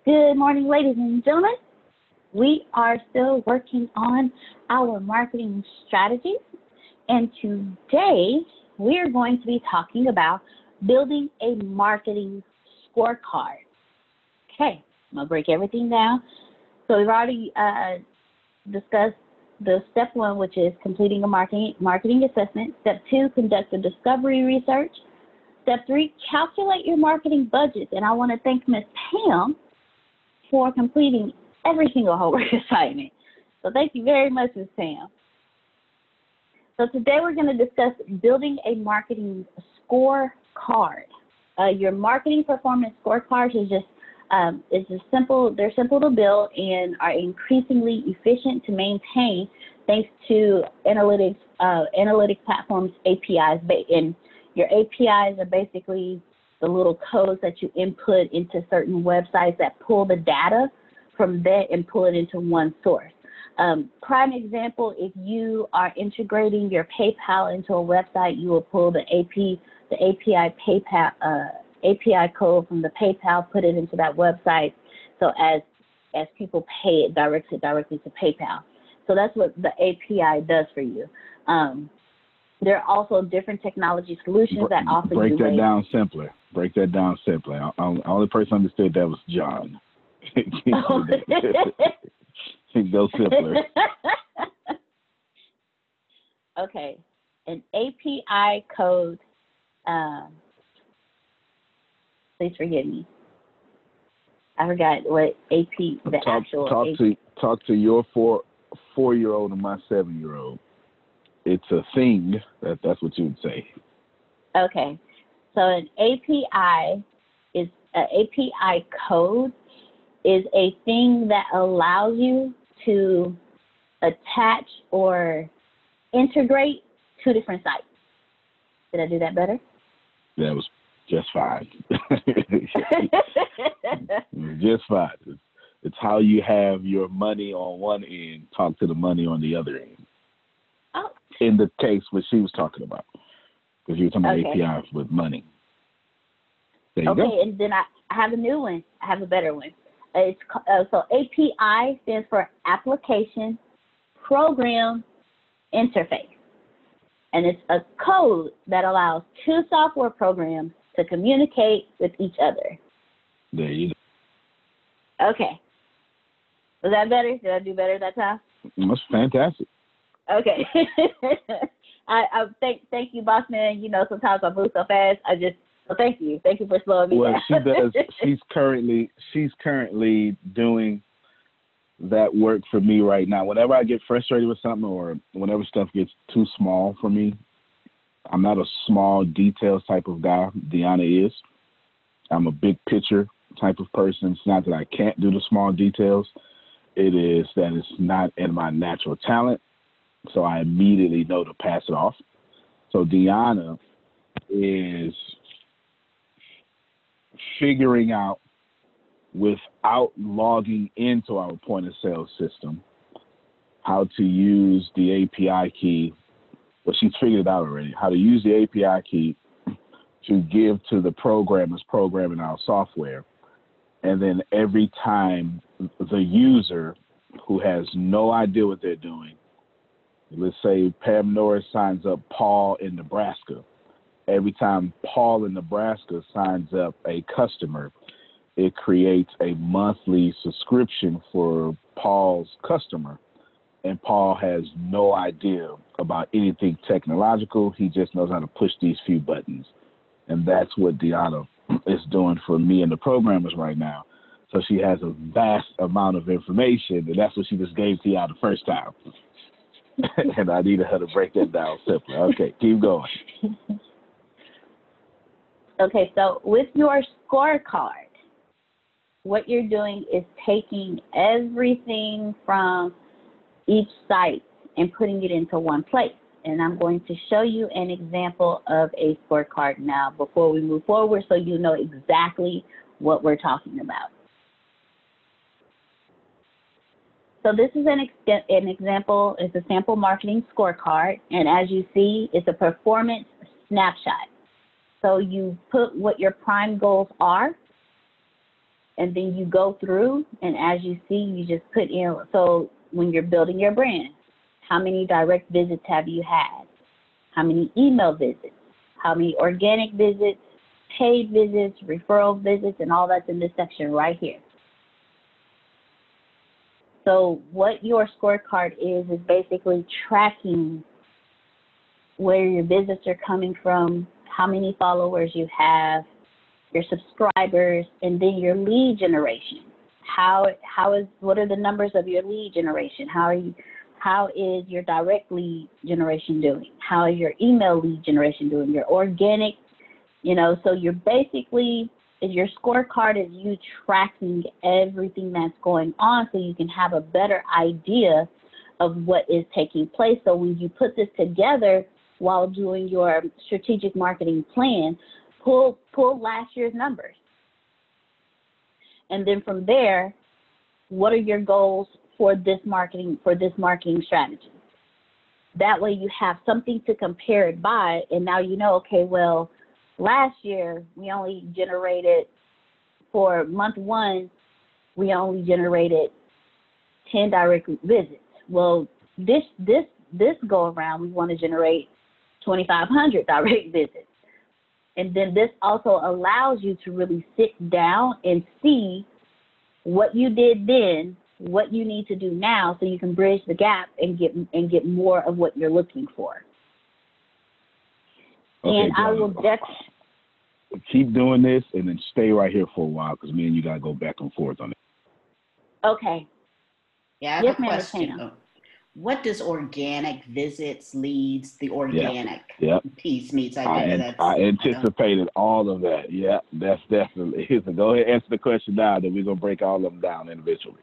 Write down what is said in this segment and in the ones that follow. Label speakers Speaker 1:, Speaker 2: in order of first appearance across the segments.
Speaker 1: Good morning, ladies and gentlemen. We are still working on our marketing strategies, and today we are going to be talking about building a marketing scorecard. Okay, I'm going to break everything down. So we've already discussed the step one, which is completing a marketing assessment. Step two, conduct a discovery research. Step three, calculate your marketing budgets. And I want to thank Ms. Pam for completing every single homework assignment. So thank you very much, Ms. Pam. So today we're going to discuss building a marketing scorecard. Your marketing performance scorecards is just simple. They're simple to build and are increasingly efficient to maintain thanks to analytic platforms APIs. And your APIs are basically the little codes that you input into certain websites that pull the data from that and pull it into one source. Prime example, if you are integrating your PayPal into a website, you will pull the API code from the PayPal, put it into that website. So as people pay, it directs it directly to PayPal. So that's what the API does for you. There are also different technology solutions that offer you.
Speaker 2: Break that down simpler. The only person understood that was John. Go simpler.
Speaker 1: Okay, an API code. Please forgive me. I forgot what
Speaker 2: Talk to your four-year-old and my 7-year-old. It's a thing. That's what you would say.
Speaker 1: Okay, so an API code is a thing that allows you to attach or integrate two different sites. Did I do that better?
Speaker 2: That was just fine. Just fine. It's how you have your money on one end talk to the money on the other end.
Speaker 1: Oh.
Speaker 2: In the case what she was talking about, because you were talking about APIs with money. There you go.
Speaker 1: Okay, and then I have a new one. I have a better one. So API stands for Application Program Interface. And it's a code that allows two software programs to communicate with each other.
Speaker 2: There you go.
Speaker 1: Okay. Was that better? Did I do better that time?
Speaker 2: That's fantastic.
Speaker 1: Okay. I thank you, boss man. You know, sometimes I move so fast. So thank you. Thank you for slowing me down.
Speaker 2: Well, she does. She's currently doing that work for me right now. Whenever I get frustrated with something or whenever stuff gets too small for me, I'm not a small details type of guy. Deanna is. I'm a big picture type of person. It's not that I can't do the small details. It is that it's not in my natural talent. So I immediately know to pass it off. So Deanna is figuring out, without logging into our point of sale system, how to use the API key. Well, she's figured it out already, how to use the API key to give to the programmers programming our software. And then every time the user who has no idea what they're doing, let's say Pam Norris signs up Paul in Nebraska. Every time Paul in Nebraska signs up a customer, it creates a monthly subscription for Paul's customer. And Paul has no idea about anything technological. He just knows how to push these few buttons. And that's what Deanna is doing for me and the programmers right now. So she has a vast amount of information, and that's what she just gave to y'all the first time. And I needed her to break that down simply. Okay, keep going.
Speaker 1: Okay, so with your scorecard, what you're doing is taking everything from each site and putting it into one place. And I'm going to show you an example of a scorecard now before we move forward so you know exactly what we're talking about. So this is an example. It's a sample marketing scorecard. And as you see, it's a performance snapshot. So you put what your prime goals are, And then you go through, and as you see, you just put in, so when you're building your brand, how many direct visits have you had? How many email visits? How many organic visits, paid visits, referral visits, and all that's in this section right here. So what your scorecard is basically tracking where your visits are coming from, how many followers you have, your subscribers, and then your lead generation. What are the numbers of your lead generation? How is your direct lead generation doing? How is your email lead generation doing? Your organic, so you're basically, your scorecard is you tracking everything that's going on so you can have a better idea of what is taking place. So when you put this together while doing your strategic marketing plan, pull last year's numbers. And then from there, what are your goals for this marketing strategy? That way you have something to compare it by, and now you know, okay, well, last year we only generated, for month 1, we only generated 10 direct visits. Well, this go around, we want to generate 2,500 direct visits. And then this also allows you to really sit down and see what you did then, what you need to do now, so you can bridge the gap and get more of what you're looking for. Okay, and I will
Speaker 2: keep doing this and then stay right here for a while, because me and you gotta go back and forth on it.
Speaker 1: Okay.
Speaker 3: Yeah, I have a question. What does organic visits, leads, the organic piece means?
Speaker 2: I anticipated all of that. Yeah, that's definitely. So go ahead and answer the question now, then we're going to break all of them down individually.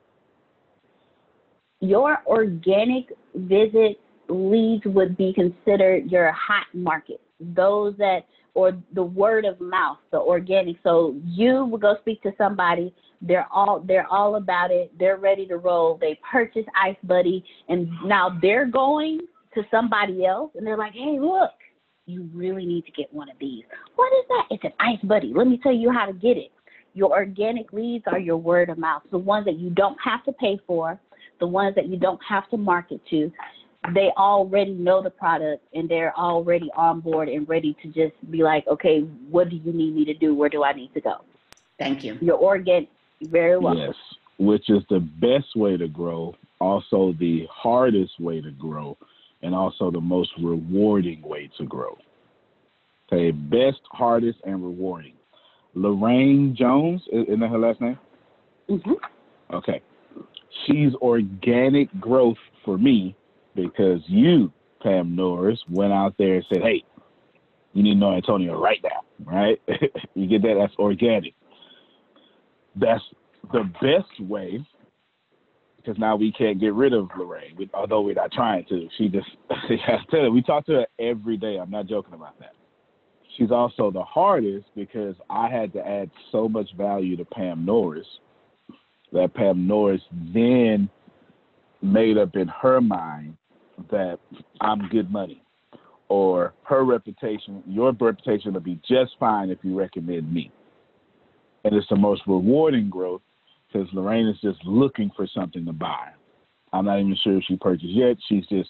Speaker 1: Your organic visit leads would be considered your hot market. Those that, or the word of mouth, the organic. So you would go speak to somebody, they're all about it, they're ready to roll, they purchase Ice Buddy, and now they're going to somebody else and they're like, hey, look, you really need to get one of these. What is that? It's an Ice Buddy. Let me tell you how to get it. Your organic leads are your word of mouth, the ones that you don't have to pay for, the ones that you don't have to market to. They already know the product and they're already on board and ready to just be like, okay, what do you need me to do? Where do I need to go?
Speaker 3: Thank you.
Speaker 1: Your organic, very well.
Speaker 2: Yes, which is the best way to grow, also the hardest way to grow, and also the most rewarding way to grow. Okay, best, hardest, and rewarding. Lorraine Jones, isn't that her last name?
Speaker 1: Mm-hmm.
Speaker 2: Okay. She's organic growth for me because you, Pam Norris, went out there and said, hey, you need to know Antonio right now, right? You get that? That's organic. That's the best way, because now we can't get rid of Lorraine, although we're not trying to. She just, I tell you, we talk to her every day. I'm not joking about that. She's also the hardest because I had to add so much value to Pam Norris that Pam Norris then made up in her mind that I'm good money, or her reputation, your reputation will be just fine if you recommend me. And it's the most rewarding growth because Lorraine is just looking for something to buy. I'm not even sure if she purchased yet. She's just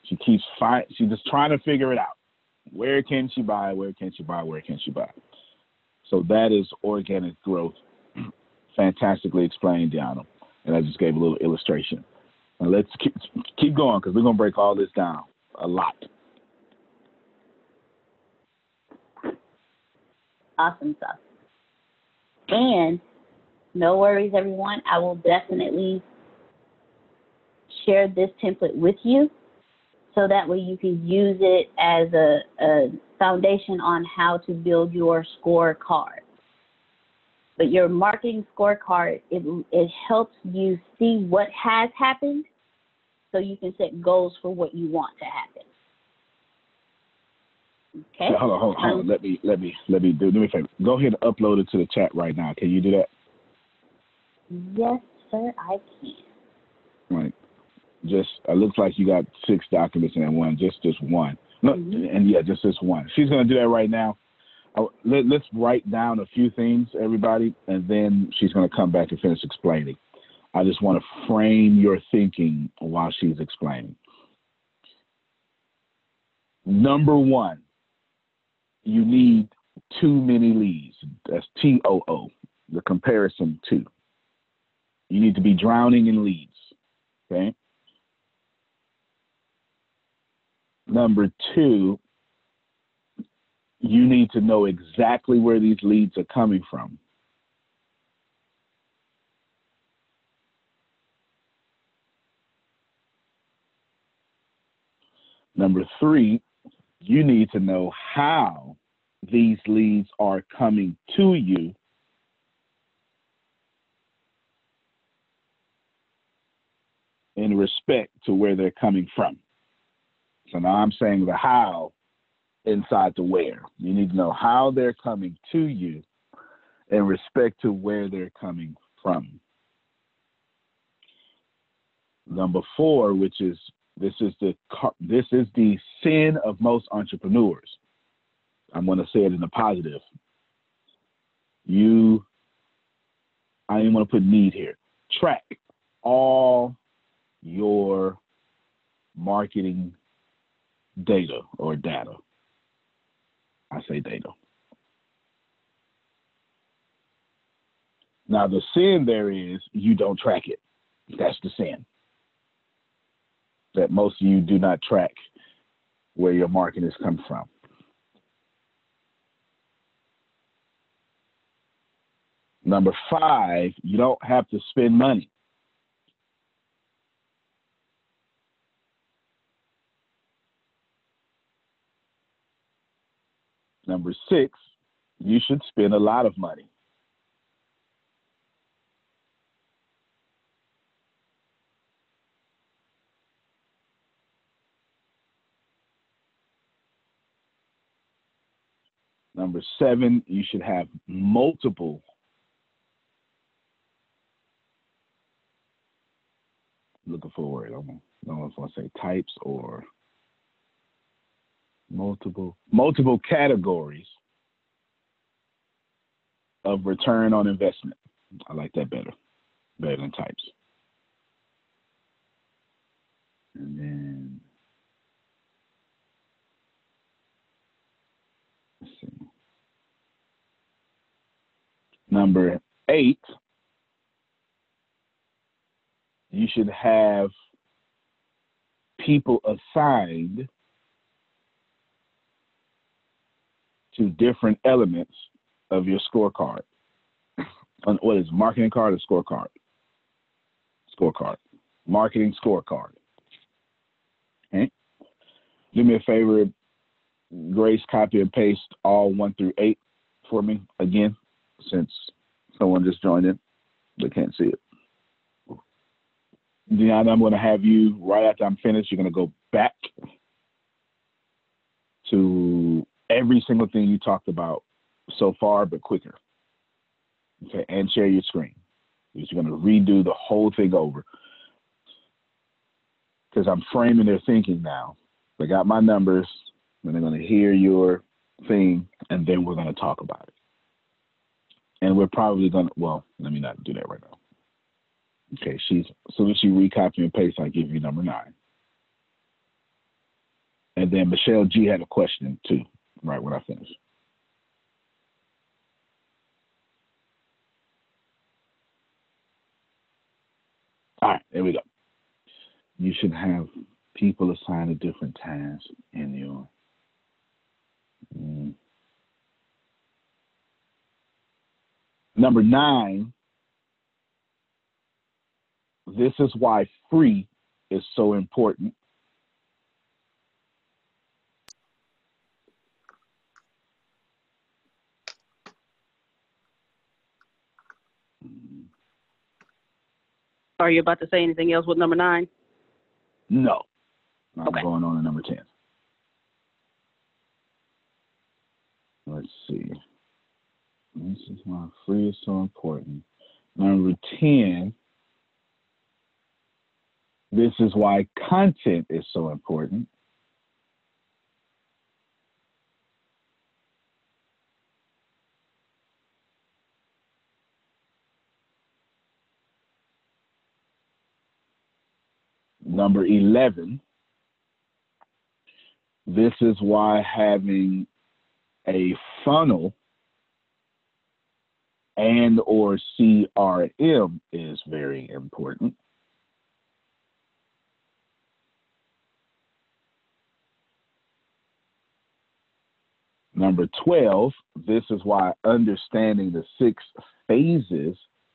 Speaker 2: trying to figure it out. Where can she buy? Where can she buy? Where can she buy? So that is organic growth. Fantastically explained, Deanna. And I just gave a little illustration. Now let's keep going because we're going to break all this down a lot.
Speaker 1: Awesome stuff. And no worries, everyone. I will definitely share this template with you so that way you can use it as a foundation on how to build your scorecard. But your marketing scorecard, it helps you see what has happened so you can set goals for what you want to happen. Okay.
Speaker 2: Hold on. Let me do me a favor. Go ahead and upload it to the chat right now. Can you do that?
Speaker 1: Yes, sir, I can.
Speaker 2: Right. Just it looks like you got 6 documents in one. Just one. No, and yeah, just this one. She's gonna do that right now. Let's write down a few things, everybody, and then she's going to come back and finish explaining. I just want to frame your thinking while she's explaining. Number one, you need too many leads. That's TOO, the comparison to. You need to be drowning in leads, okay? Number two, you need to know exactly where these leads are coming from. Number three, you need to know how these leads are coming to you in respect to where they're coming from. So now I'm saying the how inside the where. You need to know how they're coming to you in respect to where they're coming from. Number four, which is this is the sin of most entrepreneurs. I'm going to say it in the positive. I didn't want to put need here. Track all your marketing data or data. I say data. Now the sin there is you don't track it. That's the sin. That most of you do not track where your marketing is coming from. Number five, you don't have to spend money. Number six, you should spend a lot of money. Number seven, you should have multiple looking for a word. I don't know if I want to say types or multiple categories of return on investment. I like that better than types. And then let's see. Number 8, you should have people assigned to different elements of your scorecard. What is it, marketing card or scorecard? Scorecard. Marketing scorecard. Okay. Do me a favor, Grace, copy and paste all 1 through 8 for me again, since someone just joined in. They can't see it. Deanna, I'm going to have you, right after I'm finished, you're going to go back to every single thing you talked about so far, but quicker. Okay, and share your screen. You're going to redo the whole thing over. Because I'm framing their thinking now. They got my numbers, and they're going to hear your thing, and then we're going to talk about it. And we're probably going to, well, let me not do that right now. Okay, as soon as she recopy and paste, I give you number 9. And then Michelle G had a question too, right when I finish. All right, there we go. You should have people assigned to different tasks in your Number 9, this is why free is so important.
Speaker 4: Are you about to say anything else with number 9?
Speaker 2: No. I'm
Speaker 4: okay.
Speaker 2: Going on to number 10. Let's see. This is why free is so important. Number 10, this is why content is so important. Number 11, this is why having a funnel and or CRM is very important. Number 12, this is why understanding the 6 phases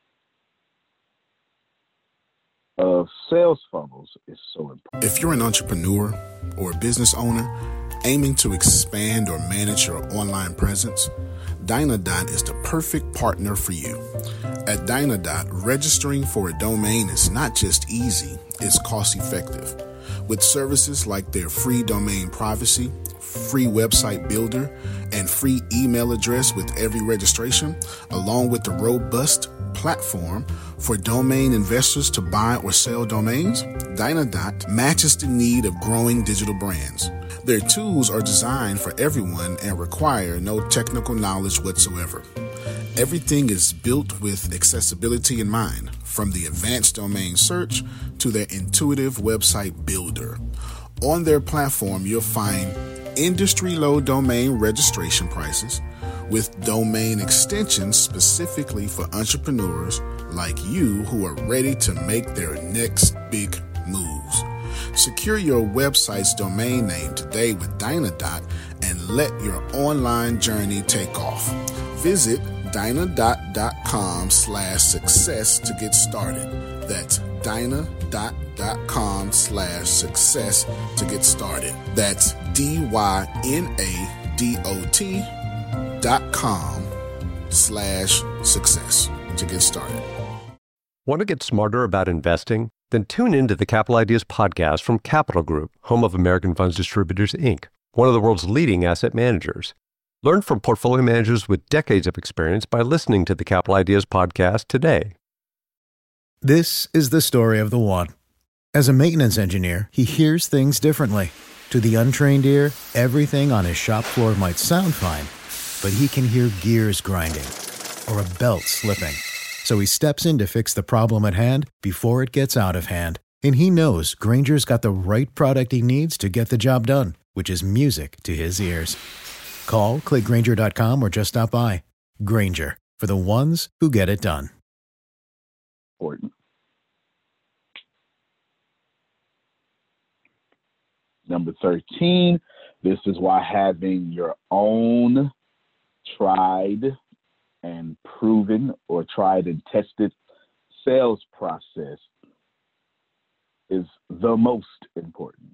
Speaker 2: of sales funnels is so important.
Speaker 5: If you're an entrepreneur or a business owner aiming to expand or manage your online presence, Dynadot is the perfect partner for you. At Dynadot, registering for a domain is not just easy, it's cost effective. With services like their free domain privacy, free website builder, and free email address with every registration, along with the robust platform for domain investors to buy or sell domains, Dynadot matches the need of growing digital brands. Their tools are designed for everyone and require no technical knowledge whatsoever. Everything is built with accessibility in mind, from the advanced domain search to their intuitive website builder. On their platform, you'll find industry-low domain registration prices with domain extensions specifically for entrepreneurs like you who are ready to make their next big moves. Secure your website's domain name today with Dynadot and let your online journey take off. Visit Dynadot.com/success to get started. That's Dynadot.com/success to get started. That's DYNADOT.com/success to get started.
Speaker 6: Want to get smarter about investing? Then tune into the Capital Ideas podcast from Capital Group, home of American Funds Distributors, Inc., one of the world's leading asset managers. Learn from portfolio managers with decades of experience by listening to the Capital Ideas podcast today.
Speaker 7: This is the story of the one. As a maintenance engineer, he hears things differently. To the untrained ear, everything on his shop floor might sound fine, but he can hear gears grinding or a belt slipping. So he steps in to fix the problem at hand before it gets out of hand. And he knows Grainger's got the right product he needs to get the job done, which is music to his ears. Call, click Grainger.com, or just stop by. Grainger, for the ones who get it done.
Speaker 2: Important. Number 13, this is why having your own tried and proven or tried and tested sales process is the most important.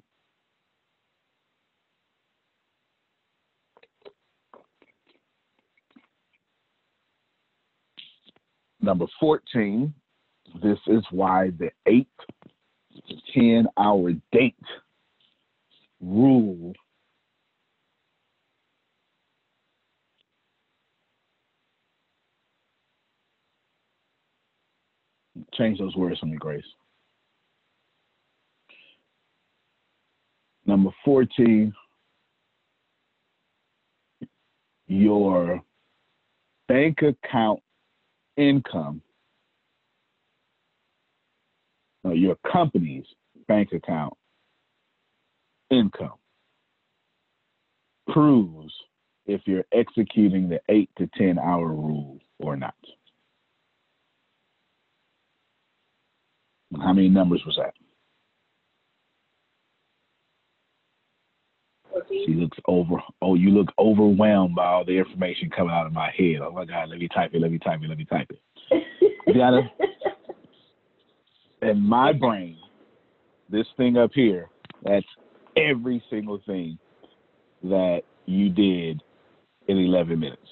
Speaker 2: Number 14, this is why the 8 to 10 hour date rule change those words for me, Grace. Number 14, your bank account income, your company's bank account income proves if you're executing the 8 to 10 hour rule or not. How many numbers was that? She looks you look overwhelmed by all the information coming out of my head. Oh my God, let me type it. You gotta, in my brain, this thing up here, that's every single thing that you did in 11 minutes.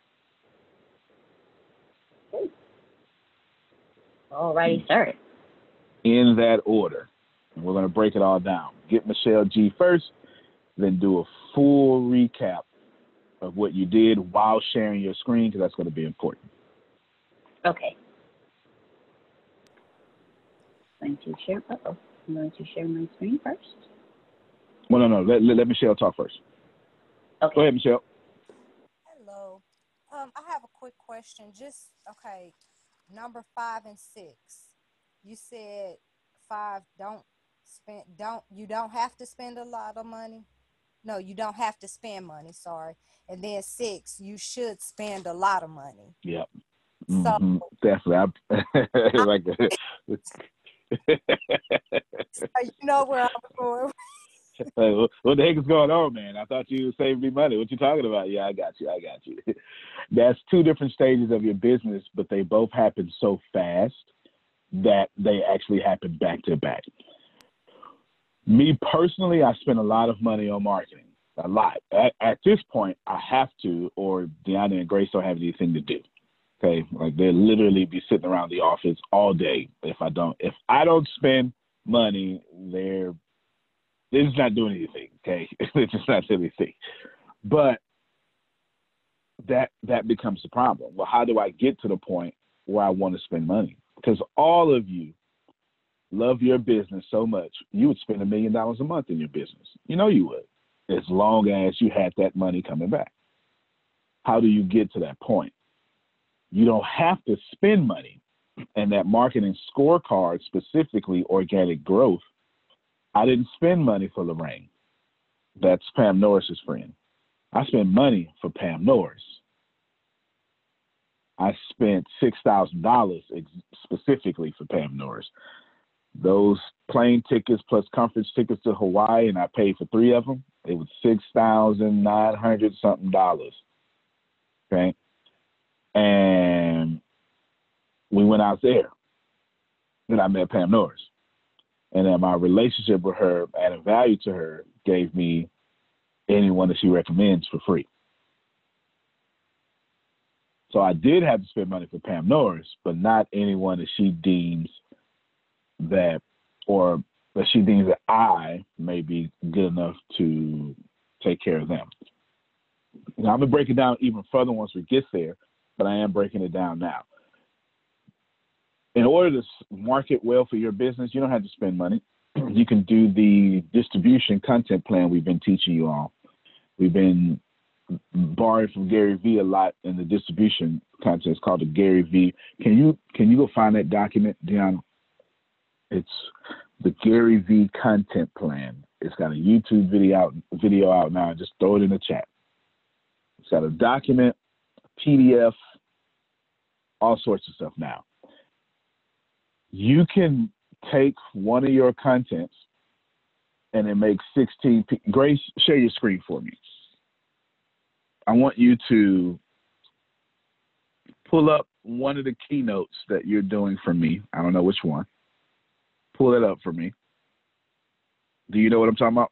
Speaker 1: Alrighty, sir.
Speaker 2: In that order. And we're going to break it all down. Get Michelle G first, then do a full recap of what you did while sharing your screen, because that's going to be important.
Speaker 1: Okay. I'm going to share my screen first.
Speaker 2: Well, no. Let Michelle talk first.
Speaker 1: Okay.
Speaker 2: Go ahead, Michelle.
Speaker 8: Hello. I have a quick question. Number 5 and 6. You said 5 don't you don't have to spend a lot of money. No, you don't have to spend money, sorry. And then 6, you should spend a lot of money.
Speaker 2: Yep.
Speaker 8: Mm-hmm.
Speaker 2: So definitely. Like
Speaker 8: so you know where I'm going.
Speaker 2: What the heck is going on, man? I thought you saved me money. What you talking about? Yeah, I got you. That's 2 different stages of your business, but they both happen so fast that they actually happen back to back. Me personally, I spend a lot of money on marketing. A lot. At this point, I have to, or Deanna and Grace don't have anything to do. Okay, like they'll literally be sitting around the office all day. If I don't spend money, they're just not doing anything. Okay, they're just not doing anything. But that becomes the problem. Well, how do I get to the point where I want to spend money? Because all of you love your business so much, you would spend $1 million a month in your business. You know you would, as long as you had that money coming back. How do you get to that point? You don't have to spend money. And that marketing scorecard, specifically organic growth, I didn't spend money for Lorraine. That's Pam Norris's friend. I spent money for Pam Norris. I spent $6,000 specifically for Pam Norris. Those plane tickets plus conference tickets to Hawaii, and I paid for 3 of them. It was $6,900 something. Okay. And we went out there and I met Pam Norris. And then my relationship with her, adding value to her, gave me anyone that she recommends for free. So I did have to spend money for Pam Norris, but not anyone that she deems that I may be good enough to take care of them. Now, I'm going to break it down even further once we get there, but I am breaking it down now. In order to market well for your business, you don't have to spend money. You can do the distribution content plan we've been teaching you all. We've been borrowing from Gary Vee a lot in the distribution content. It's called the Gary Vee. Can you go find that document, Deanna? It's the Gary Vee content plan. It's got a YouTube video out now. Just throw it in the chat. It's got a document, a PDF, all sorts of stuff now. You can take one of your contents and it makes 16. Grace, share your screen for me. I want you to pull up one of the keynotes that you're doing for me. I don't know which one. Pull it up for me. Do you know what I'm talking about?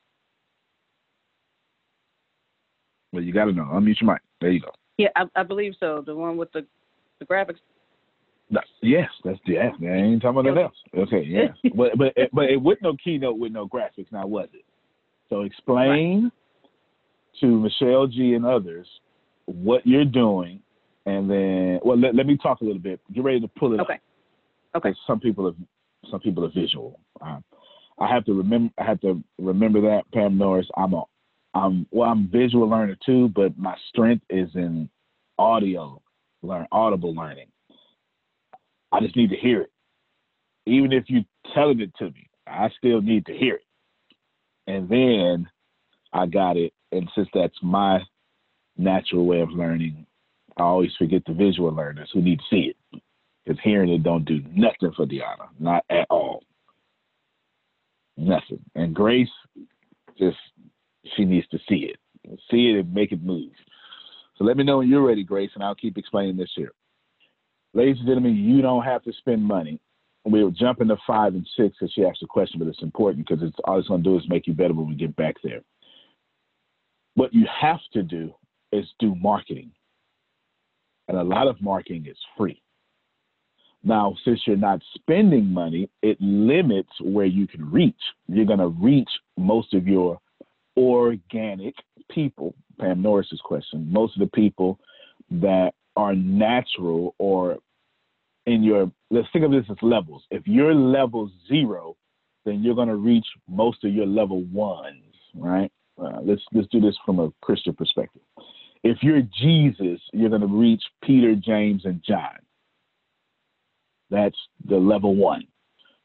Speaker 2: Well, you got to know. Unmute your mic. There you go.
Speaker 4: Yeah, I believe so. The one with the graphics.
Speaker 2: Yes, that's I ain't talking about that else. Okay, yeah, but it with no keynote with no graphics, now was it? So explain to Michelle G and others what you're doing, and then let me talk a little bit. Get ready to pull it up. Okay. Some people are visual. I have to remember that Pam Norris. I'm a visual learner too, but my strength is in audible learning. I just need to hear it. Even if you're telling it to me, I still need to hear it. And then I got it. And since that's my natural way of learning, I always forget the visual learners who need to see it. Because hearing it don't do nothing for Deanna. Not at all. Nothing. And Grace, she needs to see it. See it and make it move. So let me know when you're ready, Grace, and I'll keep explaining this here. Ladies and gentlemen, you don't have to spend money. We'll jump into 5 and 6 because she asked a question, but it's important because all it's going to do is make you better when we get back there. What you have to do is do marketing. And a lot of marketing is free. Now, since you're not spending money, it limits where you can reach. You're going to reach most of your organic people, Pam Norris's question, most of the people that are natural or let's think of this as levels. If you're level 0, then you're going to reach most of your level 1s, right? Let's do this from a Christian perspective. If you're Jesus, you're going to reach Peter, James, and John. That's the level 1.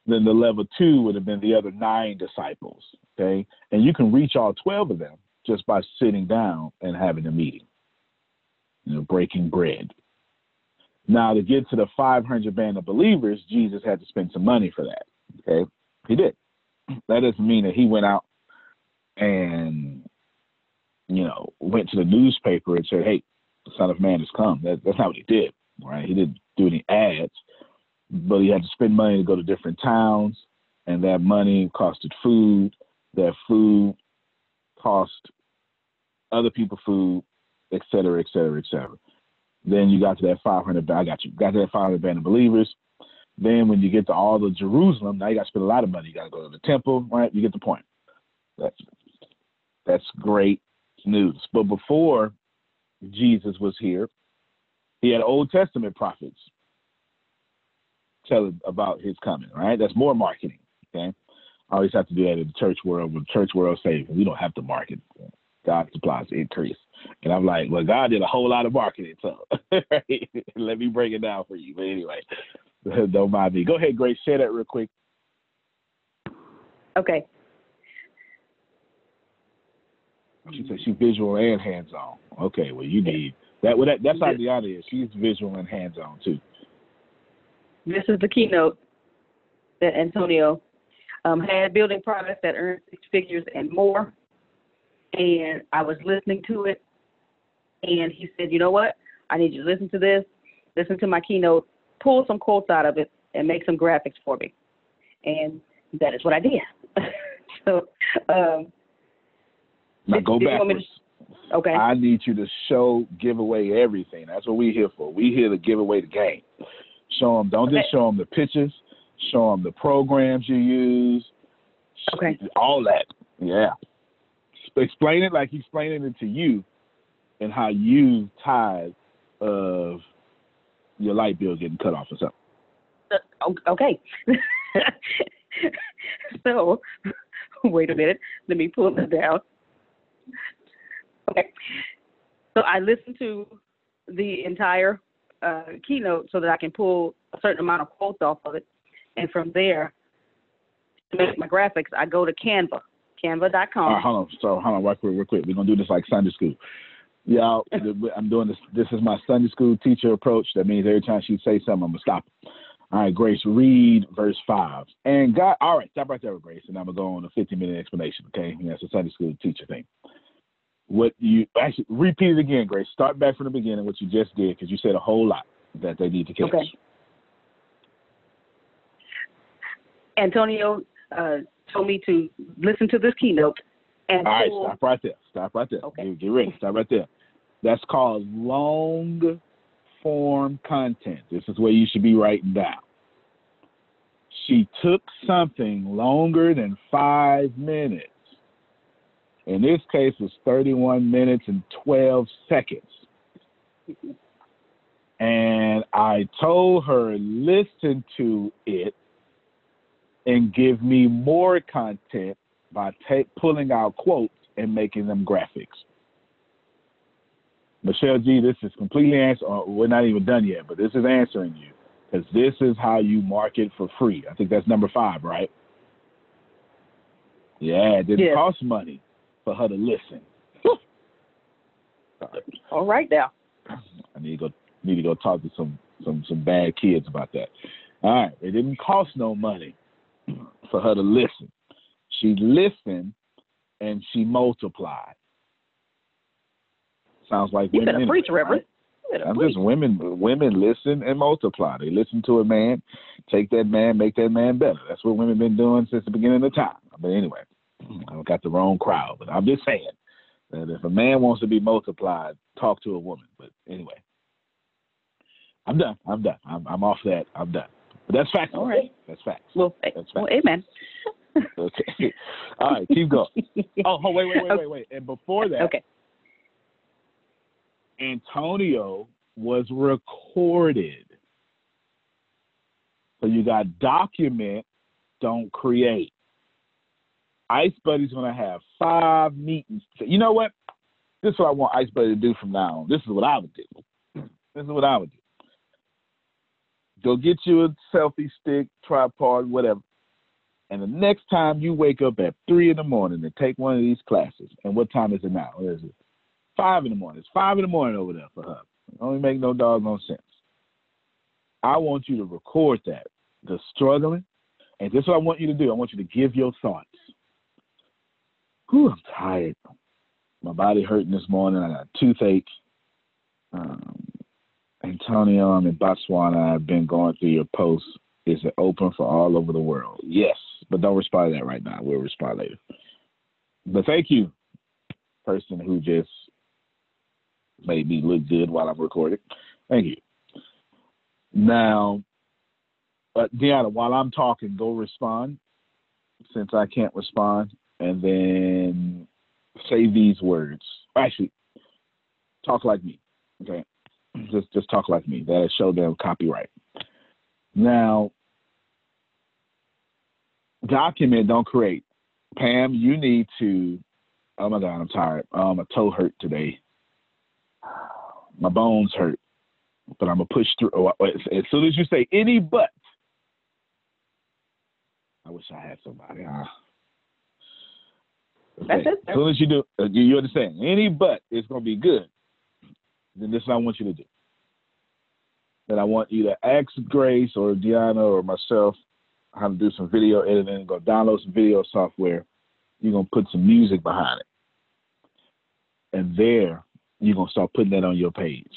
Speaker 2: Then the level 2 would have been the other 9 disciples, okay? And you can reach all 12 of them just by sitting down and having a meeting, breaking bread. Now, to get to the 500 band of believers, Jesus had to spend some money for that, okay? He did. That doesn't mean that he went out and, went to the newspaper and said, hey, the Son of Man has come. That's not what he did, right? He didn't do any ads, but he had to spend money to go to different towns, and that money costed food. That food cost other people food, et cetera, et cetera, et cetera. Then you got to that 500, got to that 500 band of believers. Then when you get to all of Jerusalem, now you got to spend a lot of money. You got to go to the temple, right? You get the point. That's great news. But before Jesus was here, he had Old Testament prophets telling about his coming, right? That's more marketing, okay? I always have to do that in the church world. When the church world says, we don't have to market. God supplies the increase. And I'm like, well, God did a whole lot of marketing, so let me break it down for you. But anyway, don't mind me. Go ahead, Grace, share that real quick.
Speaker 4: Okay.
Speaker 2: She said she's visual and hands-on. Okay, well, you need that. Well, that's how Deanna is. She's visual and hands-on, too.
Speaker 4: This is the keynote that Antonio had, building products that earn 6 figures and more. And I was listening to it, and he said, you know what? I need you to listen to this, listen to my keynote, pull some quotes out of it, and make some graphics for me. And that is what I did. So,
Speaker 2: now go backwards.
Speaker 4: Okay.
Speaker 2: I need you to give away everything. That's what we're here for. We're here to give away the game. Show them. Don't just show them the pictures. Show them the programs you use.
Speaker 4: Okay.
Speaker 2: All that. Yeah. Explain it like he's explaining it to you, and how you tired of your light bill getting cut off or something.
Speaker 4: Okay. So, wait a minute. Let me pull this down. Okay. So I listened to the entire keynote so that I can pull a certain amount of quotes off of it. And from there, to make my graphics, I go to Canva, canva.com.
Speaker 2: Hold on, real quick. We're going to do this like Sunday school. Yeah, I'm doing this. This is my Sunday school teacher approach. That means every time she says something, I'm going to stop her. All right, Grace, read verse 5. And God, all right, stop right there, Grace, and I'm going to go on a 15-minute explanation, okay? That's a Sunday school teacher thing. Actually, repeat it again, Grace. Start back from the beginning, what you just did, because you said a whole lot that they need to catch.
Speaker 4: Okay. Antonio told me to listen to this keynote. And
Speaker 2: all right, stop right there.
Speaker 4: Okay.
Speaker 2: Get ready. Stop right there. That's called long form content. This is where you should be writing down. She took something longer than 5 minutes. In this case, it's 31 minutes and 12 seconds. And I told her, listen to it and give me more content by pulling out quotes and making them graphics. Michelle G., this is completely we're not even done yet, but this is answering you, because this is how you market for free. I think that's number 5, right? Yeah, it didn't cost money for her to listen.
Speaker 4: All right now.
Speaker 2: I need to go talk to some bad kids about that. All right, it didn't cost no money for her to listen. She listened and she multiplied. Sounds like
Speaker 4: you
Speaker 2: women.
Speaker 4: Better preach, Reverend.
Speaker 2: I'm just women. Women listen and multiply. They listen to a man, take that man, make that man better. That's what women been doing since the beginning of time. But anyway, I got the wrong crowd. But I'm just saying that if a man wants to be multiplied, talk to a woman. But anyway, I'm done. I'm off that. I'm done. But that's facts.
Speaker 4: All right.
Speaker 2: That's facts.
Speaker 4: Well,
Speaker 2: that's facts.
Speaker 4: Well, amen.
Speaker 2: Okay. All right, keep going. Oh, wait. And before that,
Speaker 4: okay.
Speaker 2: Antonio was recorded. So you got document, don't create. Ice Buddy's going to have 5 meetings. You know what? This is what I want Ice Buddy to do from now on. This is what I would do. Go get you a selfie stick, tripod, whatever. And the next time you wake up at 3 in the morning to take one of these classes, and what time is it now? What is it? 5 in the morning. It's 5 in the morning over there for her. It don't make no doggone sense. I want you to record that, the struggling, and this is what I want you to do. I want you to give your thoughts. Whew, I'm tired. My body hurting this morning. I got a toothache. Antonio, I'm in Botswana. I've been going through your posts. Is it open for all over the world? Yes, but don't respond to that right now. We'll respond later. But thank you, person who just made me look good while I'm recording. Thank you. Now, Deanna, while I'm talking, go respond since I can't respond, and then say these words. Actually, talk like me, okay? Just talk like me. That'll show them copyright. Now, document, don't create. Pam, you need to, oh my God, I'm tired. My toe hurt today. My bones hurt, but I'm going to push through. As soon as you say any but, I wish I had somebody. Okay.
Speaker 4: That's it.
Speaker 2: As soon as you do, you understand. Any but is going to be good. Then this is what I want you to do. Then I want you to ask Grace or Deanna or myself how to do some video editing. Go download some video software. You're going to put some music behind it. And there, you're going to start putting that on your page.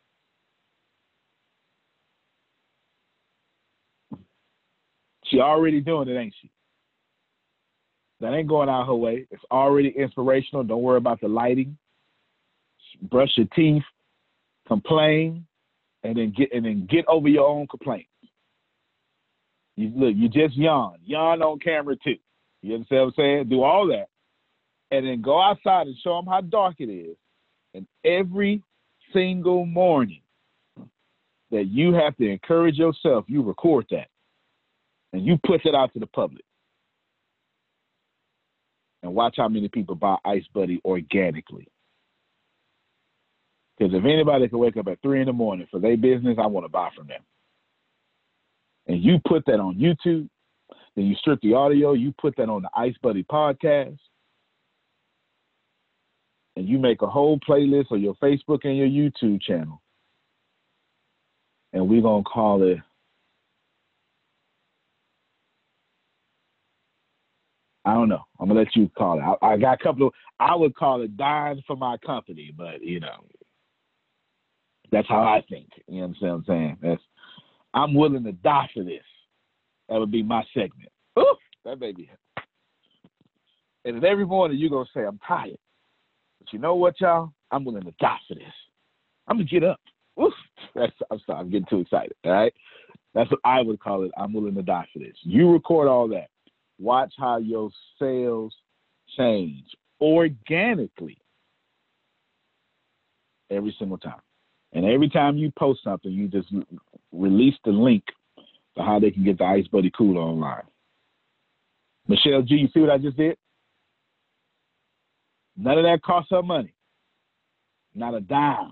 Speaker 2: She already doing it, ain't she? That ain't going out her way. It's already inspirational. Don't worry about the lighting. Brush your teeth, complain, and then get over your own complaints. You just yawn. Yawn on camera too. You understand what I'm saying? Do all that. And then go outside and show them how dark it is. And every single morning that you have to encourage yourself, you record that. And you put that out to the public. And watch how many people buy Ice Buddy organically. Because if anybody can wake up at 3 in the morning for their business, I want to buy from them. And you put that on YouTube, then you strip the audio, you put that on the Ice Buddy podcast, and you make a whole playlist on your Facebook and your YouTube channel. And we're going to call it, I don't know. I'm going to let you call it. I got a couple of, I would call it Dying for My Company, but, you know, that's how I think. You understand what I'm saying? I'm willing to die for this. That would be my segment. Ooh, that baby. And then every morning you're going to say, I'm tired. But you know what, y'all? I'm willing to die for this. I'm going to get up. Oof. I'm sorry. I'm getting too excited. All right? That's what I would call it. I'm willing to die for this. You record all that. Watch how your sales change organically every single time. And every time you post something, you just release the link to how they can get the Ice Buddy Cooler online. Michelle G, you see what I just did? None of that costs her money. Not a dime.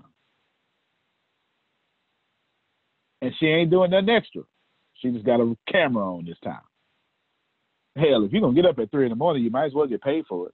Speaker 2: And she ain't doing nothing extra. She just got a camera on this time. Hell, if you're going to get up at 3 in the morning, you might as well get paid for it.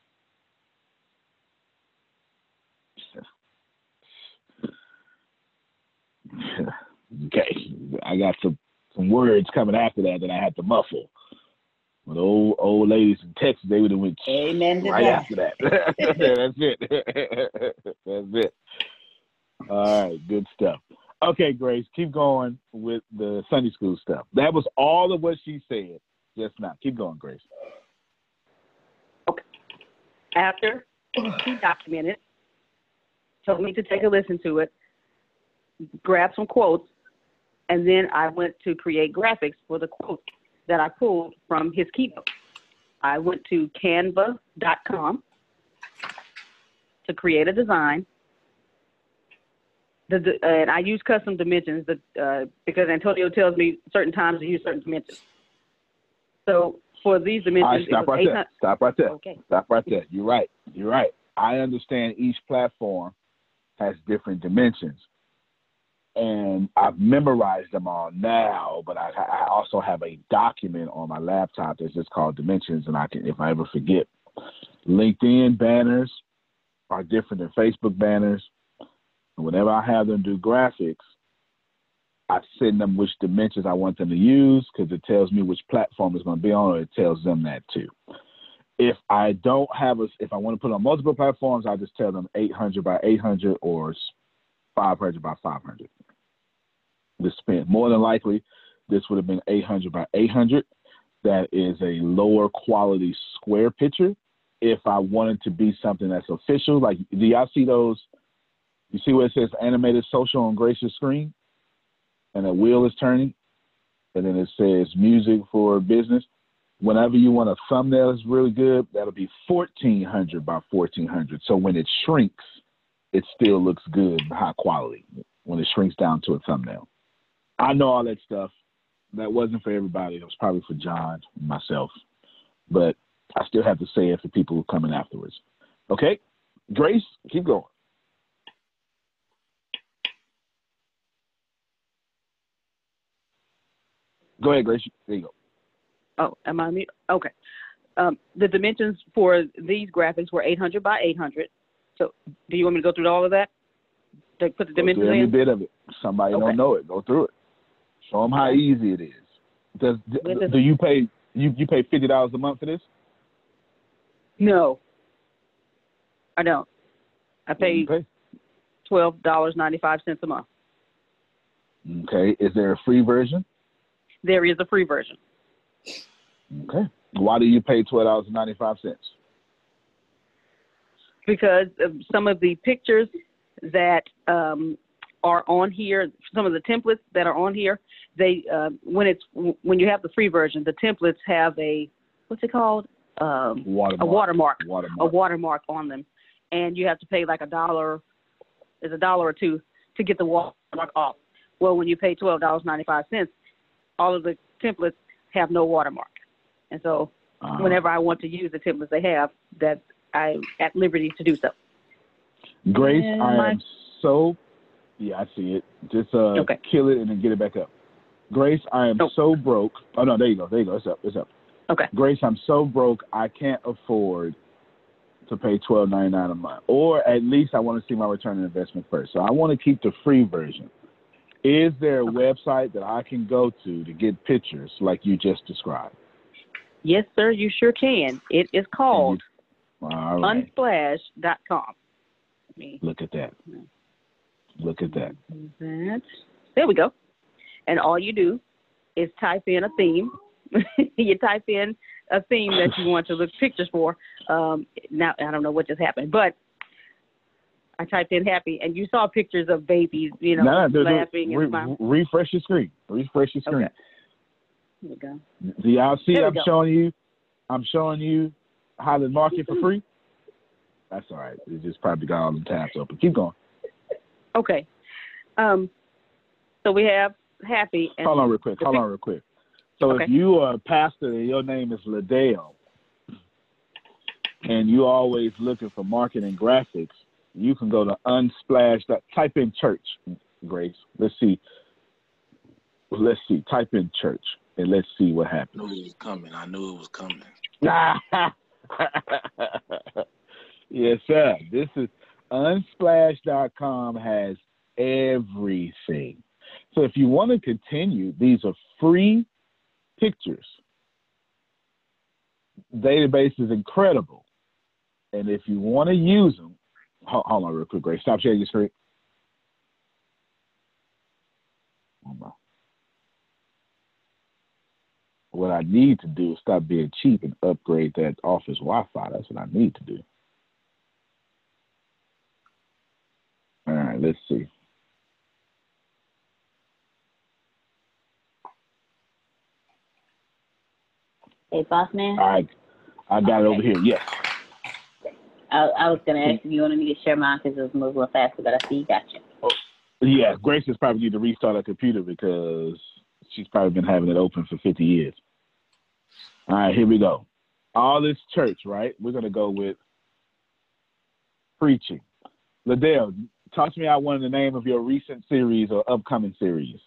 Speaker 2: Okay, I got some words coming after that I had to muffle. When the old ladies in Texas, they would have went
Speaker 3: amen to
Speaker 2: right
Speaker 3: that.
Speaker 2: After that. That's it. That's it. All right, good stuff. Okay, Grace, keep going with the Sunday school stuff. That was all of what she said just now. Keep going, Grace.
Speaker 4: Okay. After she documented, told me to take a listen to it, grab some quotes, and then I went to create graphics for the quotes that I pulled from his keynote. I went to canva.com to create a design. And I use custom dimensions because Antonio tells me certain times to use certain dimensions. So for these dimensions,
Speaker 2: Stop right there. Stop right there.
Speaker 4: Okay.
Speaker 2: Stop right there. You're right. You're right. I understand each platform has different dimensions. And and I've memorized them all now, but I also have a document on my laptop that's just called Dimensions, and I can, if I ever forget. LinkedIn banners are different than Facebook banners. And whenever I have them do graphics, I send them which dimensions I want them to use because it tells me which platform it's going to be on, or it tells them that too. If I don't have if I want to put it on multiple platforms, I just tell them 800 by 800 or 500 by 500. This depends. More than likely, this would have been 800 by 800. That is a lower quality square picture. If I wanted to be something that's official, like, do y'all see those? You see where it says animated social on Grace's screen? And a wheel is turning, and then it says music for business. Whenever you want a thumbnail that's really good, that'll be 1400 by 1400. So when it shrinks, it still looks good, high quality, when it shrinks down to a thumbnail. I know all that stuff. That wasn't for everybody. It was probably for John and myself. But I still have to say it for people who are coming afterwards. Okay? Grace, keep going. Go ahead, Grace. There you go.
Speaker 4: Oh, am I mute? Okay. The dimensions for these graphics were 800 by 800. So do you want me to go through all of that? To put the dimensions in?
Speaker 2: Every bit of it. Somebody don't know it. Go through it. Show them how easy it is. Do you pay you pay $50 a month for this?
Speaker 4: No, I don't. I pay $12.95 a month.
Speaker 2: Okay. Is there a free version?
Speaker 4: There is a free version.
Speaker 2: Okay. Why do you pay $12.95?
Speaker 4: Because some of the pictures that are on here, some of the templates that are on here, they when you have the free version, the templates have a, what's it called? A watermark on them, and you have to pay like $1. It's $1 or $2 to get the watermark off. Well, when you pay $12.95, all of the templates have no watermark, and so whenever I want to use the templates they have, that I'm at liberty to do so.
Speaker 2: Grace, I am so, I see it. Just kill it and then get it back up. Grace, I am so broke. Oh, no, there you go. It's up.
Speaker 4: Okay.
Speaker 2: Grace, I'm so broke, I can't afford to pay $12.99 a month. Or at least I want to see my return on investment first. So I want to keep the free version. Is there a website that I can go to get pictures like you just described?
Speaker 4: Yes, sir, you sure can. It is called Unsplash.com.
Speaker 2: Look at that. Look at that.
Speaker 4: There we go. And all you do is type in a theme. You type in a theme that you want to look pictures for. Now, I don't know what just happened, but I typed in happy, and you saw pictures of babies, laughing and smiling.
Speaker 2: Refresh your screen. Okay.
Speaker 4: There we go.
Speaker 2: Do y'all see I'm showing you how to market for free? That's all right. It just probably got all the tabs open. Keep going.
Speaker 4: Okay. So we have happy. And
Speaker 2: Hold on real quick. So if you are a pastor and your name is Ladale, and you're always looking for marketing graphics, you can go to Unsplash. Type in church, Grace. Let's see. Type in church, and let's see what happens.
Speaker 9: I knew it was coming.
Speaker 2: Yes, sir. This is Unsplash.com has everything. So if you want to continue, these are free pictures. Database is incredible. And if you want to use them, hold on real quick, Grace. Stop sharing your screen. What I need to do is stop being cheap and upgrade that office Wi-Fi. That's what I need to do. All right, let's see.
Speaker 1: Hey, boss man.
Speaker 2: All right, I got it over here. Yes.
Speaker 1: I was going to ask if you wanted me to share mine because it was moving a little faster, but I see you got you.
Speaker 2: Oh, yeah, Grace is probably need to restart her computer because she's probably been having it open for 50 years. All right, here we go. All this church, right? We're going to go with preaching. Ladell, toss me out one of the name of your recent series or upcoming series.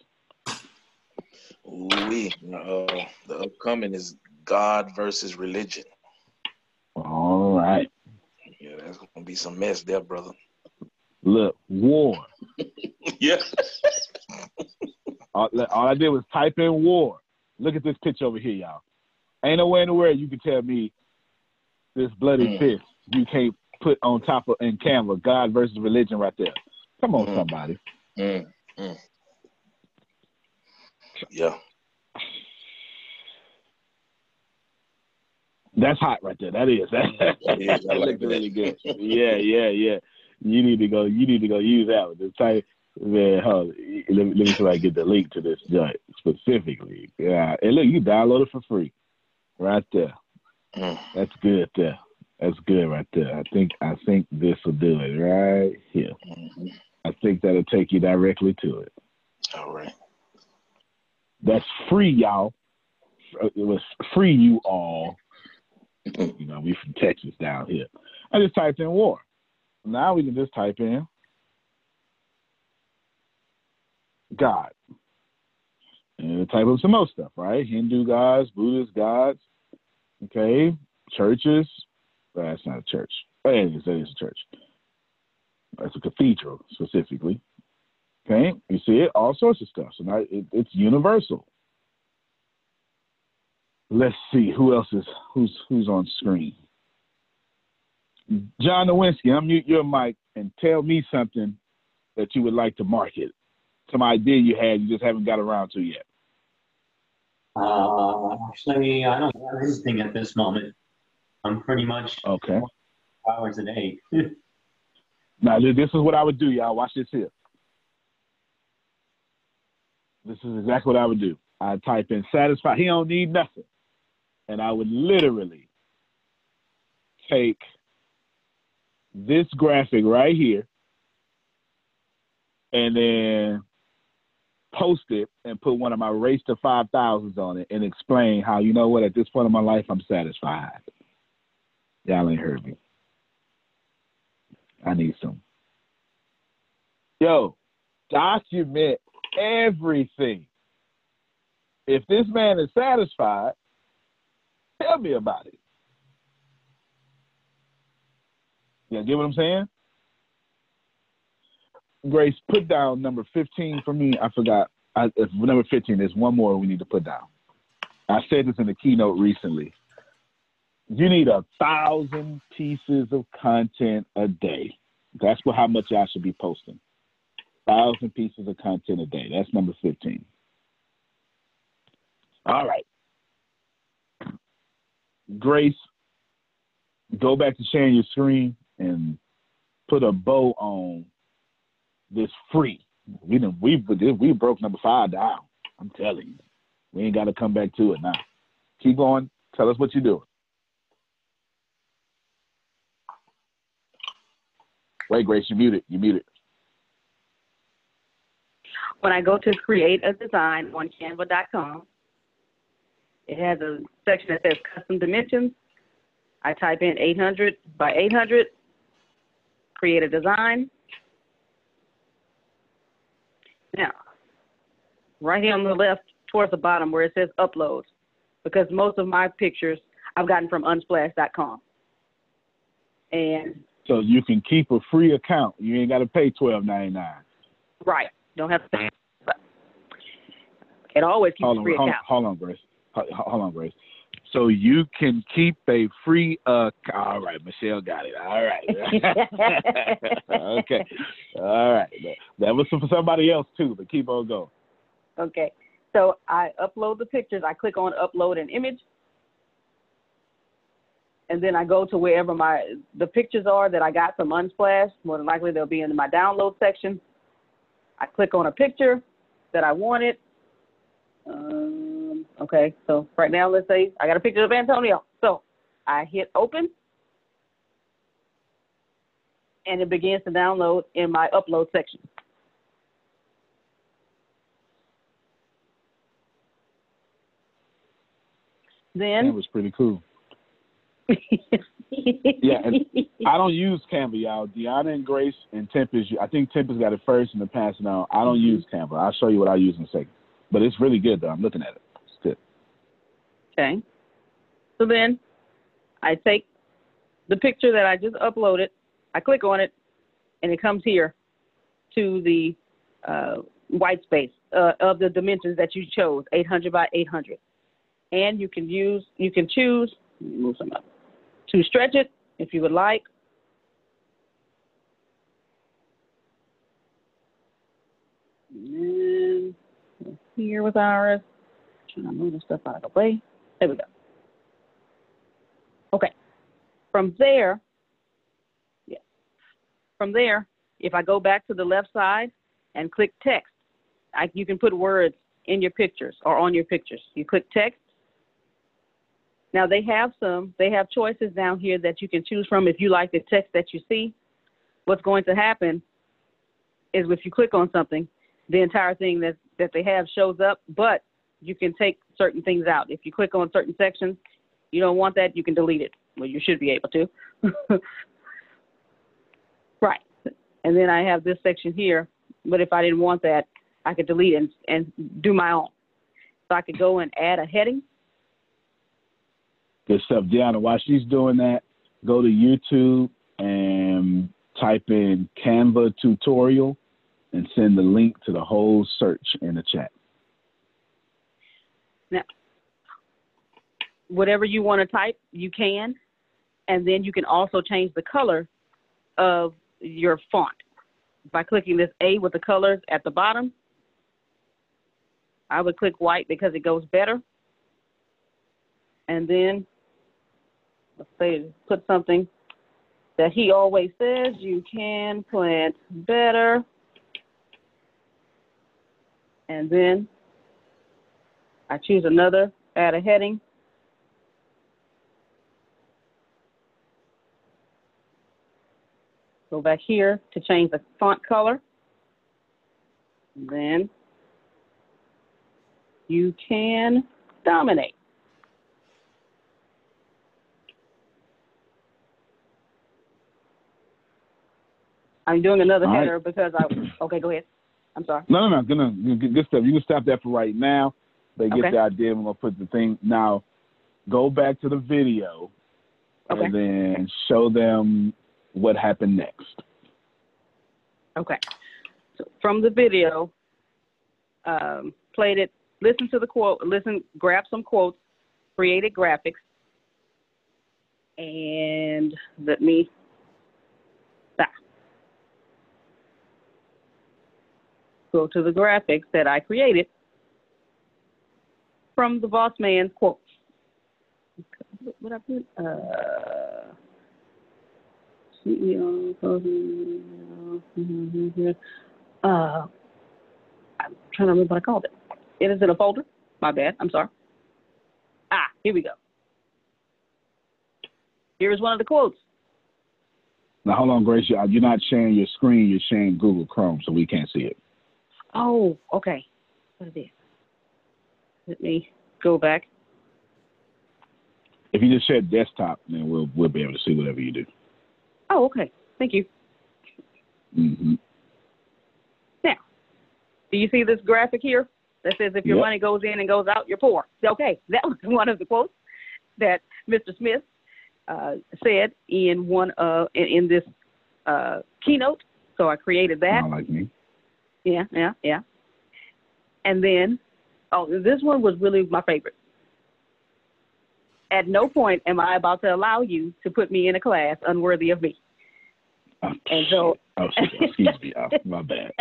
Speaker 9: The upcoming is God versus Religion.
Speaker 2: All right.
Speaker 9: Yeah, that's gonna be some mess there, brother.
Speaker 2: Look, war.
Speaker 9: Yeah.
Speaker 2: All I did was type in war. Look at this picture over here, y'all. Ain't nowhere in the world you can tell me this bloody fist you can't put on top of in Canva, God versus Religion right there. Come on, somebody.
Speaker 9: Yeah.
Speaker 2: That's hot right there. That is. That looks really good. Yeah. You need to go use that one. Just type, man, let me see if I can get the link to this joint specifically. Yeah. And look, you download it for free. Right there. That's good there. That's good right there. I think this will do it right here. I think that'll take you directly to it.
Speaker 9: All right.
Speaker 2: That's free, y'all. It was free, you all. You know, we from Texas down here. I just typed in war. Now we can just type in God. And type up some more stuff, right? Hindu gods, Buddhist gods, okay, churches. Well, that's not a church. Oh, yeah, that is a church. That's a cathedral, specifically. Okay, you see it? All sorts of stuff. So now it's universal. Let's see who else is who's on screen. John Nowinski, unmute your mic and tell me something that you would like to market. Some idea you had, you just haven't got around to yet.
Speaker 10: Actually, I don't have anything at this moment. I'm pretty much
Speaker 2: okay.
Speaker 10: Hours a day.
Speaker 2: Now, this is what I would do, y'all. Watch this here. This is exactly what I would do. I'd type in satisfied. He don't need nothing. And I would literally take this graphic right here and then post it and put one of my race to 5,000s on it and explain how, you know what, at this point in my life, I'm satisfied. Y'all ain't heard me. I need some. Yo, document everything. If this man is satisfied, tell me about it. You get what I'm saying? Grace, put down number 15 for me. I forgot. If number 15, there's one more we need to put down. I said this in the keynote recently. You need 1,000 pieces of content a day. That's how much y'all should be posting. 1,000 pieces of content a day. That's number 15. All right. Grace, go back to sharing your screen and put a bow on this free. We broke number 5 down. I'm telling you. We ain't got to come back to it now. Keep going. Tell us what you're doing. Wait, Grace, you muted.
Speaker 4: When I go to create a design on canva.com, it has a section that says custom dimensions. I type in 800 by 800, create a design. Now, right here on the left, towards the bottom where it says upload, because most of my pictures I've gotten from unsplash.com. And
Speaker 2: so you can keep a free account. You ain't got to pay $12.99.
Speaker 4: Right. Don't have to pay. It always keeps a free account.
Speaker 2: Hold on, Grace. So you can keep a free all right, Michelle got it. All right. Okay. All right. That was for somebody else too, but keep on going.
Speaker 4: Okay. So I upload the pictures. I click on upload an image. And then I go to wherever the pictures are that I got from Unsplash. More than likely they'll be in my download section. I click on a picture that I wanted. Okay, so right now, let's say I got a picture of Antonio. So I hit open, and it begins to download in my upload section. Then
Speaker 2: that was pretty cool.
Speaker 4: Yeah.
Speaker 2: Yeah, and I don't use Canva, y'all. Deanna and Grace and Tempest, I think Tempest got it first in the past now. I don't use Canva. I'll show you what I use in a second. But it's really good, though. I'm looking at it. It's good.
Speaker 4: Okay. So then I take the picture that I just uploaded, I click on it, and it comes here to the white space of the dimensions that you chose, 800 by 800. And you can choose, let me move some up, to stretch it if you would like. And then here with ours, trying to move the stuff out of the way. There we go. Okay. From there, if I go back to the left side and click text, you can put words in your pictures or on your pictures. You click text. Now they have choices down here that you can choose from if you like the text that you see. What's going to happen is if you click on something, the entire thing that they have shows up, but you can take certain things out. If you click on certain sections, you don't want that, you can delete it. Well, you should be able to. Right. And then I have this section here, but if I didn't want that, I could delete it and do my own. So I could go and add a heading.
Speaker 2: Good stuff. Deanna, while she's doing that, go to YouTube and type in Canva tutorial and send the link to the whole search in the chat.
Speaker 4: Now, whatever you want to type, you can. And then you can also change the color of your font by clicking this A with the colors at the bottom. I would click white because it goes better. And then, let's say, put something that he always says, you can plant better. And then I choose another, add a heading. Go back here to change the font color. And then you can dominate. I'm doing another header because okay, go ahead. I'm sorry.
Speaker 2: No. Good stuff. You can stop that for right now. They get the idea. I'm going to put the thing. Now, go back to the video and then show them what happened next.
Speaker 4: Okay. So from the video, played it, listened to the quote, grabbed some quotes, created graphics, and let me go to the graphics that I created from the Boss Man's quotes. What I put? CEO, I'm trying to remember what I called it. It is in a folder. My bad. I'm sorry. Here we go. Here is one of the quotes.
Speaker 2: Now, hold on, Grace. You're not sharing your screen. You're sharing Google Chrome, so we can't see it.
Speaker 4: Oh, okay. What is it? Let me go back.
Speaker 2: If you just share desktop, then we'll be able to see whatever you do.
Speaker 4: Oh, okay. Thank you.
Speaker 2: Mm-hmm.
Speaker 4: Now, do you see this graphic here that says if your money goes in and goes out, you're poor? Okay, that was one of the quotes that Mr. Smith said in in this keynote. So I created that.
Speaker 2: Not like me.
Speaker 4: Yeah. And then, this one was really my favorite. At no point am I about to allow you to put me in a class unworthy of me. And so,
Speaker 2: excuse me, my bad.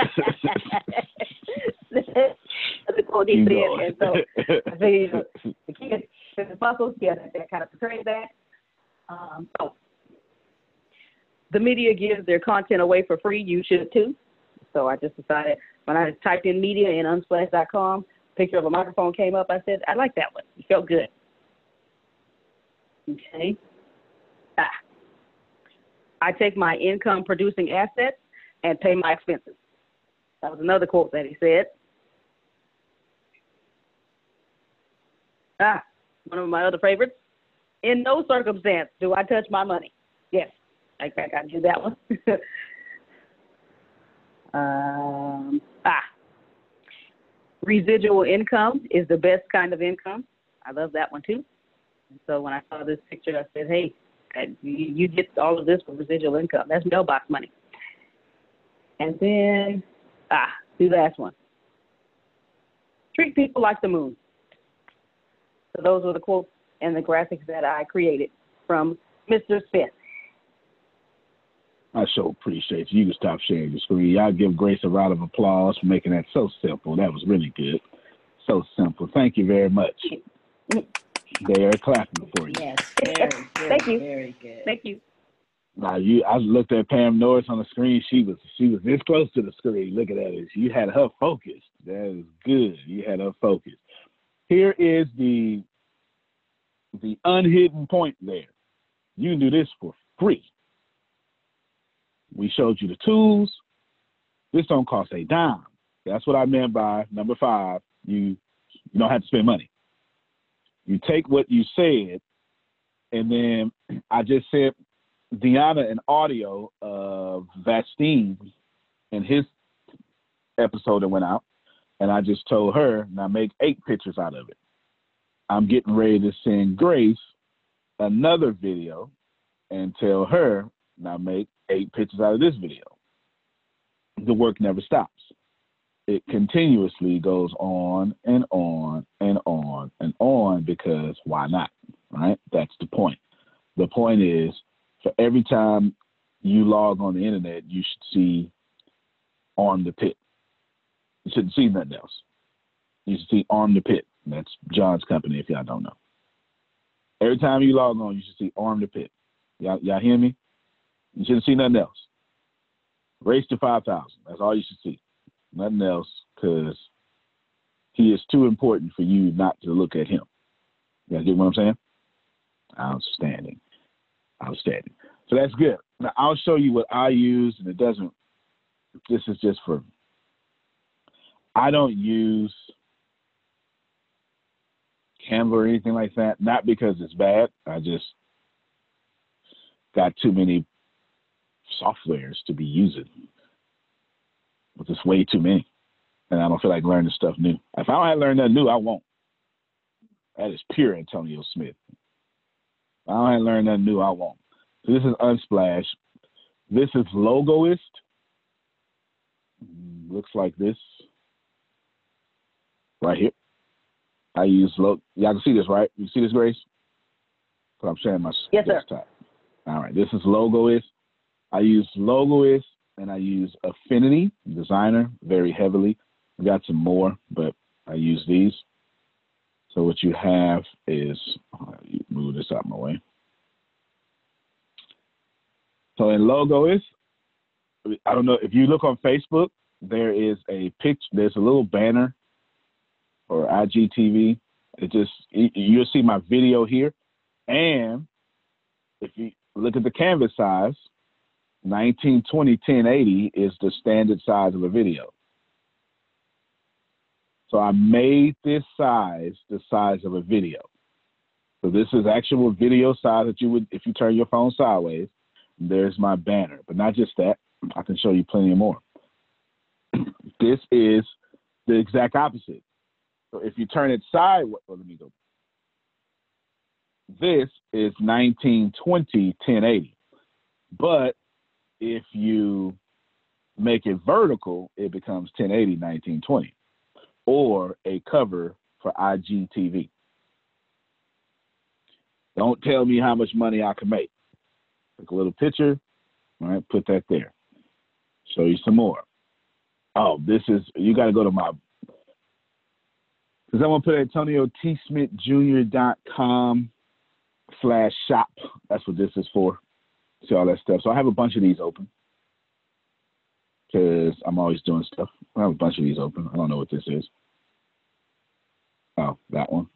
Speaker 4: The quote he said, and so the kids, the muscles, that kind of portrays that. So the media gives their content away for free. You should too. So I just decided when I typed in media in unsplash.com, picture of a microphone came up. I said, I like that one. It felt good. Okay. I take my income producing assets and pay my expenses. That was another quote that he said. One of my other favorites. In no circumstance do I touch my money. Yes, I do that one. Residual income is the best kind of income. I love that one too. So when I saw this picture, I said, hey, you get all of this for residual income. That's mailbox money. And then, the last one. Treat people like the moon. So those were the quotes and the graphics that I created from Mr. Smith.
Speaker 2: I sure appreciate you. You can stop sharing your screen. Y'all give Grace a round of applause for making that so simple. That was really good. So simple. Thank you very much. They are clapping for you.
Speaker 3: Yes, very good.
Speaker 4: Thank you.
Speaker 3: Very good.
Speaker 4: Thank you.
Speaker 2: Now I looked at Pam Norris on the screen. She was this close to the screen. Look at that. You had her focused. That is good. You had her focused. Here is the unhidden point there. You can do this for free. We showed you the tools. This don't cost a dime. That's what I meant by number 5. You don't have to spend money. You take what you said, and then I just sent Deanna an audio of Vastine in his episode that went out, and I just told her, now make 8 pictures out of it. I'm getting ready to send Grace another video and tell her, now make 8 pictures out of this video. The work never stops. It continuously goes on and on and on and on, because why not, right? That's the point. The point is, for every time you log on the internet, you should see Arm the Pit. You shouldn't see nothing else. You should see Arm the Pit. That's John's company, if y'all don't know. Every time you log on, you should see Arm the Pit. Y'all hear me? You shouldn't see nothing else. Race to 5,000. That's all you should see. Nothing else, because he is too important for you not to look at him. You guys get what I'm saying? Outstanding. So that's good. Now I'll show you what I use, and this is just for, I don't use Canva or anything like that. Not because it's bad. I just got too many softwares to be using. Just way too many. And I don't feel like learning stuff new. If I don't have to learn nothing new, I won't. That is pure Antonio Smith. If I don't have to learn nothing new, I won't. So this is Unsplash. This is Logoist. Looks like this. Right here. I use y'all can see this, right? You see this, Grace? So I'm sharing my desktop. Sir. All right, this is Logoist. I use Logoist, and I use Affinity Designer very heavily. I got some more, but I use these. So what you have is, move this out of my way. So in Logoist, I don't know if you look on Facebook, there is a picture. There's a little banner or IGTV. You'll see my video here, and if you look at the canvas size, 1920 1080 is the standard size of a video. So I made this size the size of a video. So this is actual video size that you would, if you turn your phone sideways. There's my banner, but not just that. I can show you plenty more. This is the exact opposite. So if you turn it sideways, let me go. This is 1920 1080, but if you make it vertical, it becomes 1080 1920, or a cover for IGTV. Don't tell me how much money I can make. Take a little picture, all right, put that there. Show you some more. Oh, this is, you got to go to my, because I'm going to put AntonioTSmithJr.com/shop. That's what this is for. See all that stuff. So I have a bunch of these open because I'm always doing stuff. I have a bunch of these open. I don't know what this is. Oh, that one.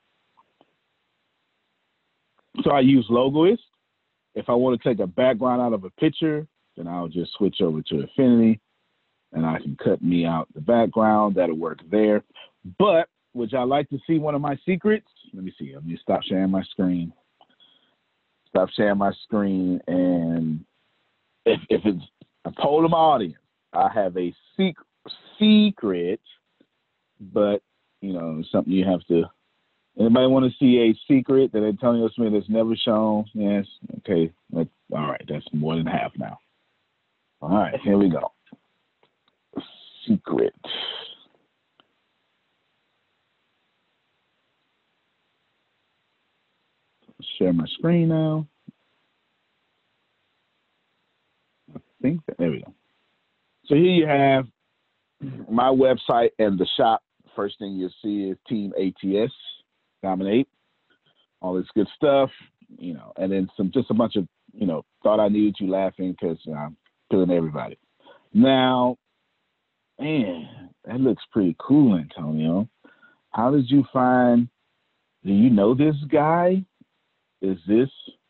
Speaker 2: So I use Logoist. If I want to take a background out of a picture, then I'll just switch over to Affinity, and I can cut me out the background. That'll work there. But would y'all like to see one of my secrets? Let me see. Let me stop sharing my screen. stop sharing my screen. And if it's, I told my audience, I have a secret, but, you know, something you have to, anybody want to see a secret that Antonio Smith has never shown? Yes. Okay. All right. That's more than half now. All right. Here we go. Secret. Share my screen now. I think there we go. So here you have my website and the shop. First thing you'll see is Team ATS, Dominate, all this good stuff, you know, and then just a bunch of, you know, thought I needed you laughing because I'm killing everybody. Now, man, that looks pretty cool, Antonio. How did you find, do you know this guy? Is this,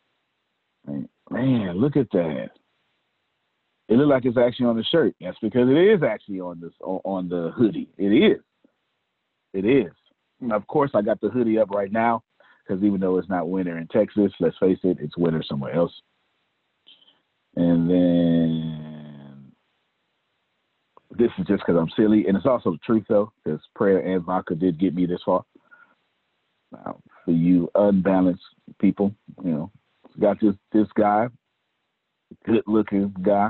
Speaker 2: man, look at that. It looks like it's actually on the shirt. That's because it is actually on the hoodie. It is. It is. And of course, I got the hoodie up right now because even though it's not winter in Texas, let's face it, it's winter somewhere else. And then this is just because I'm silly. And it's also the truth, though, because prayer and vodka did get me this far. Now, for you unbalanced people, you know, got this guy, good-looking guy,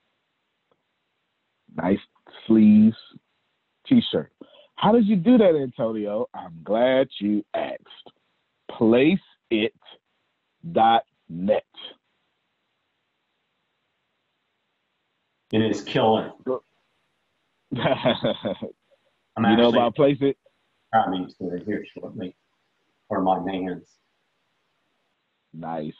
Speaker 2: nice sleeves, T-shirt. How did you do that, Antonio? I'm glad you asked. Placeit.net.
Speaker 10: It is killer.
Speaker 2: You know about Placeit?
Speaker 10: Coming to it here shortly for my man's.
Speaker 2: Nice.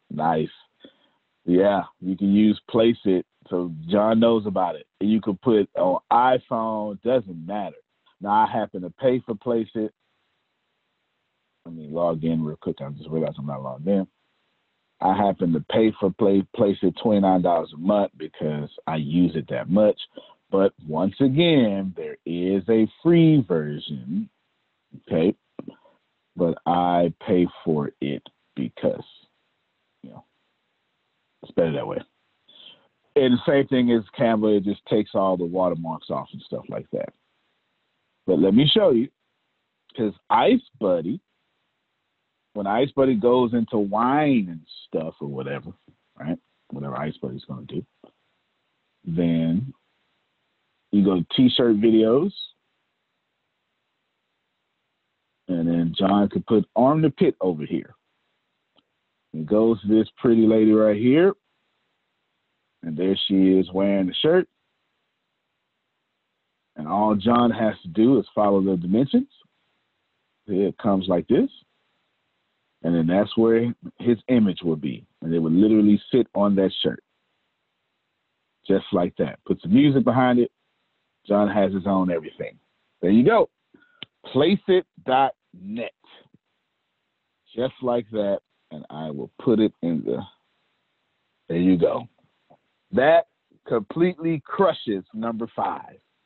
Speaker 2: Yeah, you can use Placeit, so John knows about it. And you can put on iPhone, doesn't matter. Now, I happen to pay for Placeit. Let me log in real quick. I just realized I'm not logged in. I happen to pay for Placeit $29 a month because I use it that much. But once again, there is a free version, okay? But I pay for it because, you know, it's better that way. And the same thing as Canva, it just takes all the watermarks off and stuff like that. But let me show you, because Ice Buddy, when Ice Buddy goes into wine and stuff or whatever, right? Whatever Ice Buddy's going to do, then you go to T-shirt videos, and then John could put Arm the Pit over here. It goes to this pretty lady right here, and there she is wearing the shirt. And all John has to do is follow the dimensions. It comes like this. And then that's where his image will be. And it would literally sit on that shirt. Just like that. Put some music behind it. John has his own everything. There you go. Placeit.net. Just like that. And I will put it in there you go. That completely crushes number 5.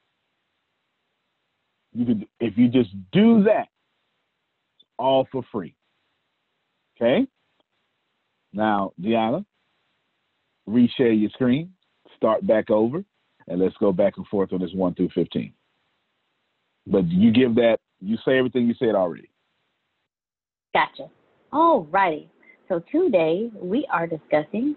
Speaker 2: If you just do that, it's all for free. Okay? Now, Deanna, reshare your screen, start back over, and let's go back and forth on this 1 through 15. But you say everything you said already.
Speaker 1: Gotcha. All righty. So today we are discussing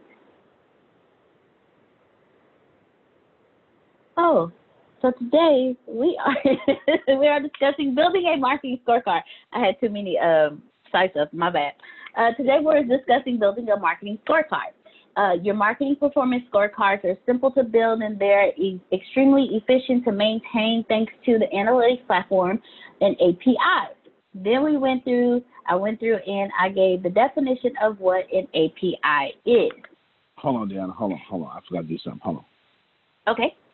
Speaker 1: So today we are discussing building a marketing scorecard. I had too many sites up, my bad. Today we're discussing building a marketing scorecard. Your marketing performance scorecards are simple to build and they're extremely efficient to maintain thanks to the analytics platform and APIs. Then I went through and I gave the definition of what an API is.
Speaker 2: Hold on, Deanna. Hold on. I forgot to do something. Hold on.
Speaker 1: Okay.